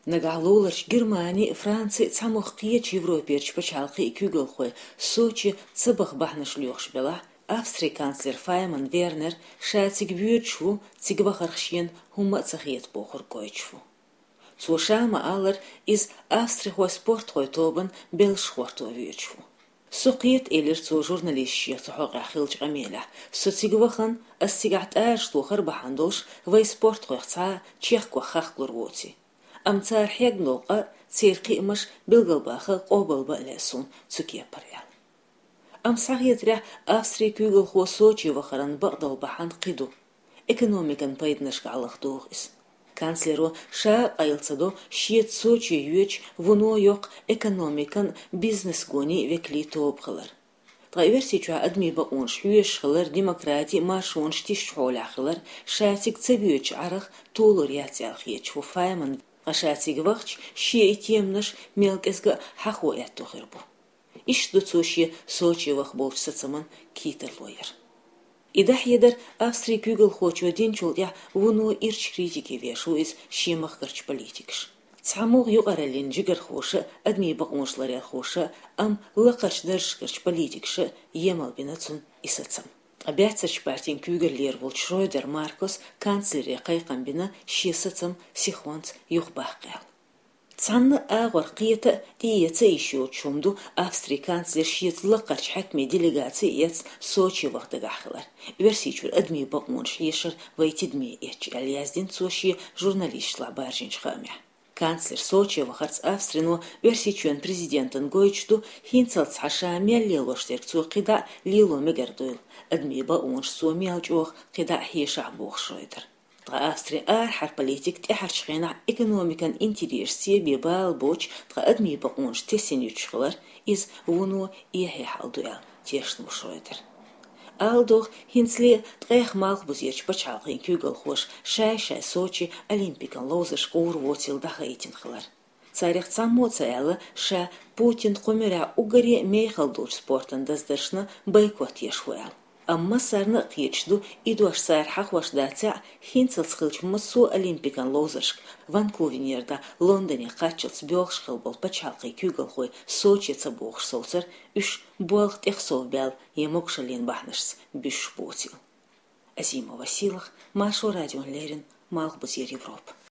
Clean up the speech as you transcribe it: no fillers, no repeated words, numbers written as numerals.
Нагалоларч Германии, Франции, цамохкиеч Европеч пачалқи кюгелхой, Сочи, цыбах бахнышлёхш бела, Австрия канцлер Файман Вернер, шатик вючу, цигвахархшен, хума цахет похор койчфу. Цушама аллар из Австрии спортхой тобан белшхорто вючфу. سقيت إليرتو جورناليشية تحقق خلج عميلة ستيجوخن استيقعت أرشتو خرب حندوش وي سبورت خويختا تشيخ وخخ لروتي أم تار حيق نوقع تيرقي مش بالقلباخ قوبل بأليسون تسكيه بريال أم صغيت ريح أفسري كيغل خو سوچي وخرن بقدل بحان قيدو إكونوميكن بايدنشك على خدوغيس كانسلرو شا أيلتدو شيت سوچي يوچ ونو يوق إكونوميكن بيزنس كوني وكلي توب خلر تغير سيچوا أدمي بقونش حيوش خلر ديمقراطي ماشونش تيشحول خلر شاتيك تبيوچ عرخ طولورياتي الخيچ وفايمن غشاتيك وقتش شي اتيمنش ميلك اسغا حقو اتو خربو إيش دو تسوشي سوچي وخبوش ستسمن كيتر لوير إدح يدر أفسري كيغل خوچو دينچول يا ونو إرش كريتيكي ويشو إز شيمخ كرچ بوليتيكش تعموغ يقرالين جيگر خوشة أدمي بقونش لريا خوشة أم لقرش درش كرچ بوليتيكش يمال بيناتون إساتسم أبيعتش بارتين كيغل ليرول شرويدر ماركوس كانسلري قيقن بنا شيساتم سيخوانت يخباق قيل تسعنا آغور قيتا ديتا يشيو تشومدو أفسري كانسلر شيت لقرش حكمي ديليغاتي يتس سوچي وقت غاخلر ورسيچور أدمي بقونش يشر ويتدمي يتش اليازدين تسوشي جورناليش لعبارجين شخامح كانسلر سوچي وخرц أفسرينو ورسيچون بريزيدنتن غويچدو هينцалц حشامي ليلوشترك تسو قيدا ليلو مگردويل أدمي بقونش سو ميالجوخ قيدا هيشع بوخ شويدر أفسري حر بوليتيك تحر شخينا إكونوميكان انتريرسي ببال بوش أدمي بقونش تسين يتشغلر إز ونو إيهي حالدويل تيشنو شويدر ألدوغ هنسلي تغيخ مالك بزيرش بچالغين كيوغل خوش شاي سوچي أليمبيكان لوزش قور ووتيل دخايتين خلر تاريخ تساموца ألا شا بوتين قمرا угаре мейхалдуч спортан даздыршна бойкот ешвуэл. أما سرنا قيشدو إدوش سار حق واش داتع هينسل سخلش مسو أليمبيكان لوزرشك فانكوفينيردا لندني قاتشلس بيوخش خلبول بچالقي كيوغل خوي سوچي تبوخش سوتر إش بوالغ تخصوف بيال يموكشلين بحنشس بيش بوتيل. أزيما وسيلخ ماشو راديون ليرين مالغ بزير يوروب.